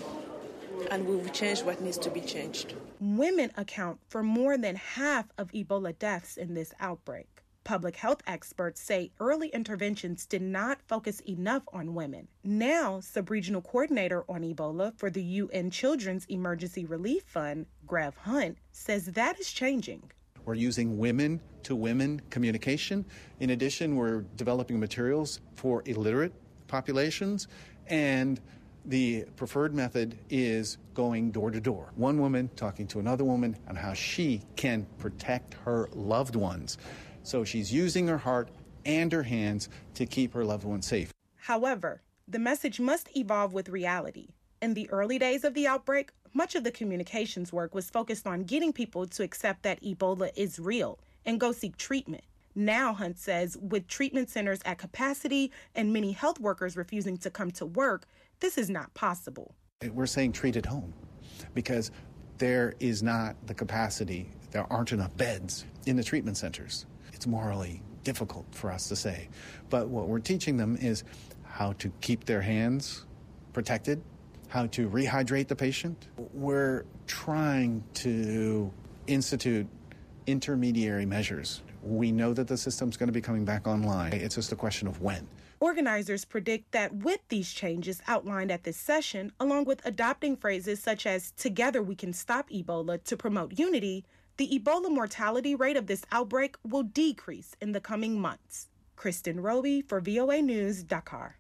And we will change what needs to be changed. Women account for more than half of Ebola deaths in this outbreak. Public health experts say early interventions did not focus enough on women. Now, sub-regional coordinator on Ebola for the UN Children's Emergency Relief Fund, Grev Hunt, says that is changing. We're using women-to-women communication. In addition, we're developing materials for illiterate populations, and the preferred method is going door to door. One woman talking to another woman on how she can protect her loved ones. So she's using her heart and her hands to keep her loved ones safe. However, the message must evolve with reality. In the early days of the outbreak, much of the communications work was focused on getting people to accept that Ebola is real and go seek treatment. Now, Hunt says, with treatment centers at capacity and many health workers refusing to come to work, this is not possible. We're saying treat at home because there is not the capacity, there aren't enough beds in the treatment centers. It's morally difficult for us to say. But what we're teaching them is how to keep their hands protected, how to rehydrate the patient. We're trying to institute intermediary measures. We know that the system's going to be coming back online. It's just a question of when. Organizers predict that with these changes outlined at this session, along with adopting phrases such as "together we can stop Ebola" to promote unity, the Ebola mortality rate of this outbreak will decrease in the coming months. Kristen Roby for VOA News, Dakar.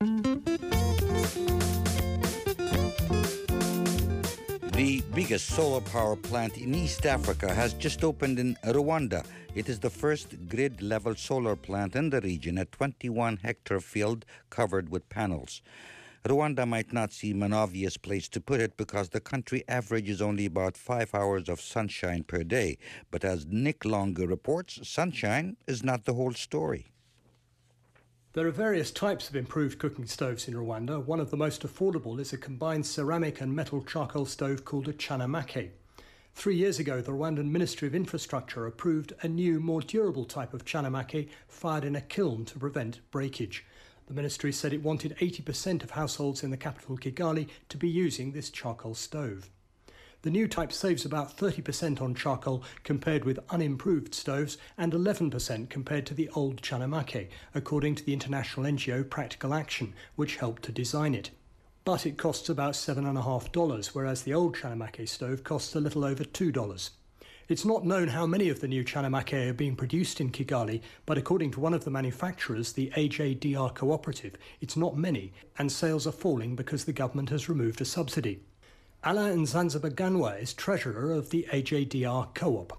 The biggest solar power plant in East Africa has just opened in Rwanda. It is the first grid-level solar plant in the region, a 21-hectare field covered with panels. Rwanda might not seem an obvious place to put it because the country averages only about 5 hours of sunshine per day. But as Nick Longer reports, sunshine is not the whole story. There are various types of improved cooking stoves in Rwanda. One of the most affordable is a combined ceramic and metal charcoal stove called a chanamake. 3 years ago, the Rwandan Ministry of Infrastructure approved a new, more durable type of chanamake fired in a kiln to prevent breakage. The ministry said it wanted 80% of households in the capital Kigali to be using this charcoal stove. The new type saves about 30% on charcoal compared with unimproved stoves and 11% compared to the old chanamake, according to the international NGO Practical Action, which helped to design it. But it costs about $7.50, whereas the old chanamake stove costs a little over $2. It's not known how many of the new chanamake are being produced in Kigali, but according to one of the manufacturers, the AJDR Cooperative, it's not many, and sales are falling because the government has removed a subsidy. Alain Nzanzabaganwa is treasurer of the AJDR Co-op.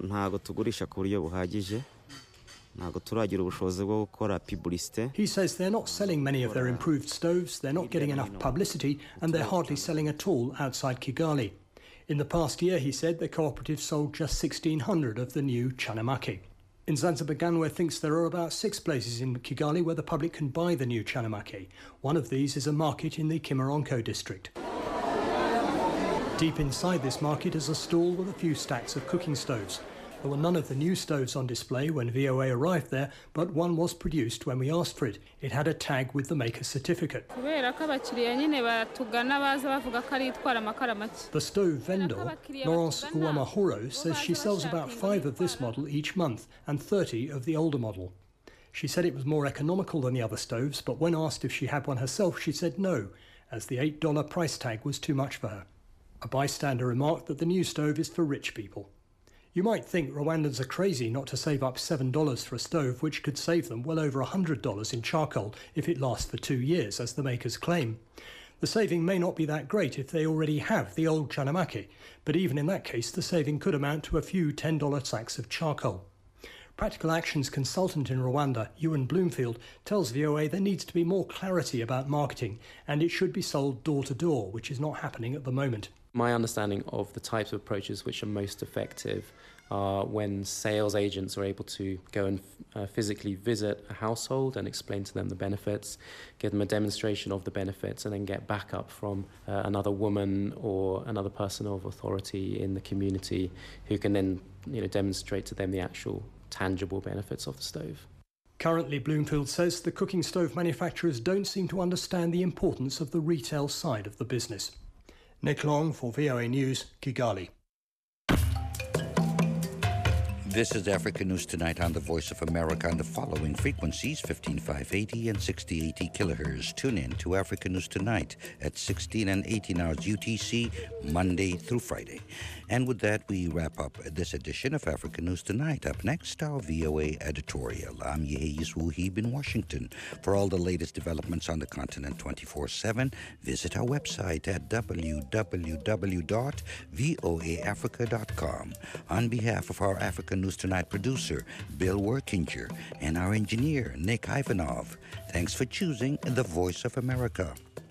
He says they're not selling many of their improved stoves, they're not getting enough publicity, and they're hardly selling at all outside Kigali. In the past year, he said, the cooperative sold just 1,600 of the new chanamake. Nzanzabaganwa thinks there are about 6 places in Kigali where the public can buy the new chanamake. One of these is a market in the Kimironko district. Deep inside this market is a stall with a few stacks of cooking stoves. There were none of the new stoves on display when VOA arrived there, but one was produced when we asked for it. It had a tag with the maker's certificate. The stove vendor, Laurence Uwamahoro, says she sells about 5 of this model each month and 30 of the older model. She said it was more economical than the other stoves, but when asked if she had one herself, she said no, as the $8 price tag was too much for her. A bystander remarked that the new stove is for rich people. You might think Rwandans are crazy not to save up $7 for a stove which could save them well over $100 in charcoal if it lasts for 2 years, as the makers claim. The saving may not be that great if they already have the old chanamake, but even in that case the saving could amount to a few $10 sacks of charcoal. Practical Action's consultant in Rwanda, Ewan Bloomfield, tells VOA there needs to be more clarity about marketing and it should be sold door to door, which is not happening at the moment. My understanding of the types of approaches which are most effective are when sales agents are able to go and physically visit a household and explain to them the benefits, give them a demonstration of the benefits, and then get backup from another woman or another person of authority in the community who can then demonstrate to them the actual tangible benefits of the stove. Currently, Bloomfield says the cooking stove manufacturers don't seem to understand the importance of the retail side of the business. Nick Long for VOA News, Kigali. This is Africa News Tonight on the Voice of America on the following frequencies, 15580 and 6080 kilohertz. Tune in to Africa News Tonight at 16 and 18 hours UTC, Monday through Friday. And with that, we wrap up this edition of Africa News Tonight. Up next, our VOA editorial. I'm Yehis Wuhib in Washington. For all the latest developments on the continent 24/7, visit our website at www.voaafrica.com. On behalf of our Africa News Tonight producer, Bill Workinger, and our engineer, Nick Ivanov, thanks for choosing the Voice of America.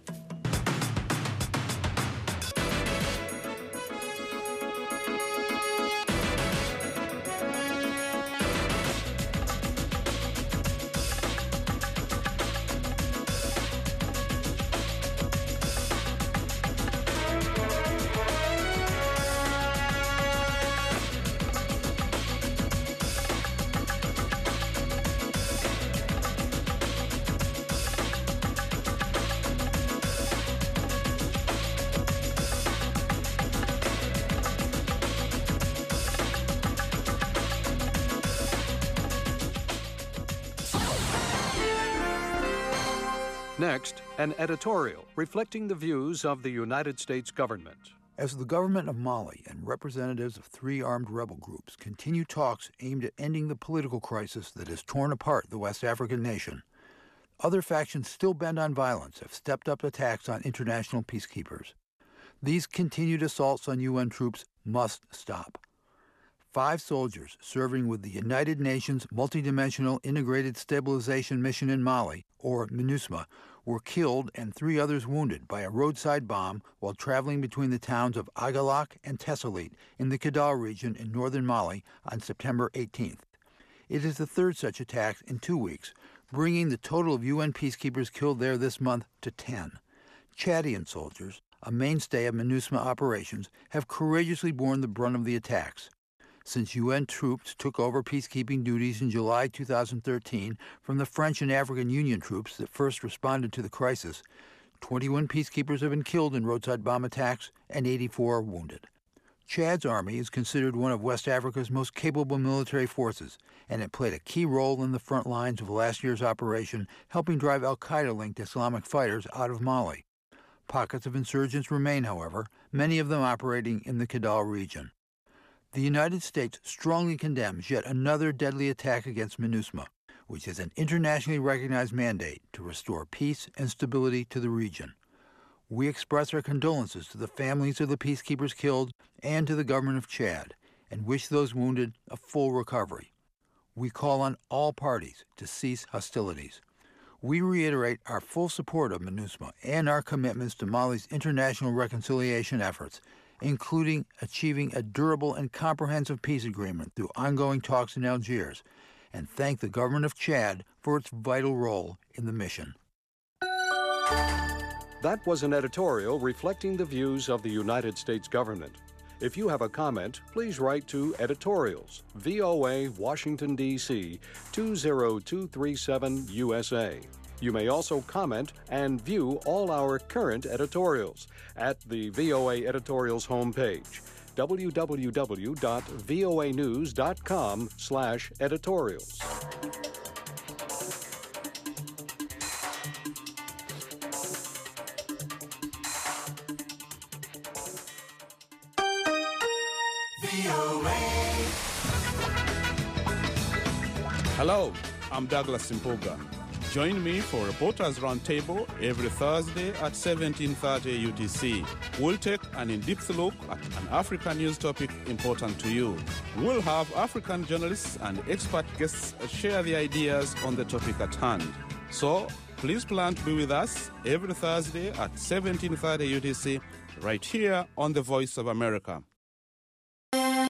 Next, an editorial reflecting the views of the United States government. As the government of Mali and representatives of 3 armed rebel groups continue talks aimed at ending the political crisis that has torn apart the West African nation, other factions still bent on violence have stepped up attacks on international peacekeepers. These continued assaults on UN troops must stop. 5 soldiers serving with the United Nations Multidimensional Integrated Stabilization Mission in Mali, or MINUSMA, were killed and 3 others wounded by a roadside bomb while traveling between the towns of Agalak and Tessalit in the Kidal region in northern Mali on September 18th. It is the 3rd such attack in 2 weeks, bringing the total of UN peacekeepers killed there this month to 10. Chadian soldiers, a mainstay of MINUSMA operations, have courageously borne the brunt of the attacks. Since UN troops took over peacekeeping duties in July 2013 from the French and African Union troops that first responded to the crisis, 21 peacekeepers have been killed in roadside bomb attacks and 84 wounded. Chad's army is considered one of West Africa's most capable military forces, and it played a key role in the front lines of last year's operation, helping drive al-Qaeda-linked Islamic fighters out of Mali. Pockets of insurgents remain, however, many of them operating in the Kidal region. The United States strongly condemns yet another deadly attack against MINUSMA, which is an internationally recognized mandate to restore peace and stability to the region. We express our condolences to the families of the peacekeepers killed and to the government of Chad, and wish those wounded a full recovery. We call on all parties to cease hostilities. We reiterate our full support of MINUSMA and our commitments to Mali's international reconciliation efforts, including achieving a durable and comprehensive peace agreement through ongoing talks in Algiers, and thank the government of Chad for its vital role in the mission. That was an editorial reflecting the views of the United States government. If you have a comment, please write to Editorials, VOA, Washington, D.C., 20237 USA. You may also comment and view all our current editorials at the VOA Editorials homepage, www.voanews.com/editorials. Hello, I'm Douglas Simpoga. Join me for Reporters Roundtable every Thursday at 17:30 UTC. We'll take an in-depth look at an African news topic important to you. We'll have African journalists and expert guests share their ideas on the topic at hand. So please plan to be with us every Thursday at 17:30 UTC right here on the Voice of America.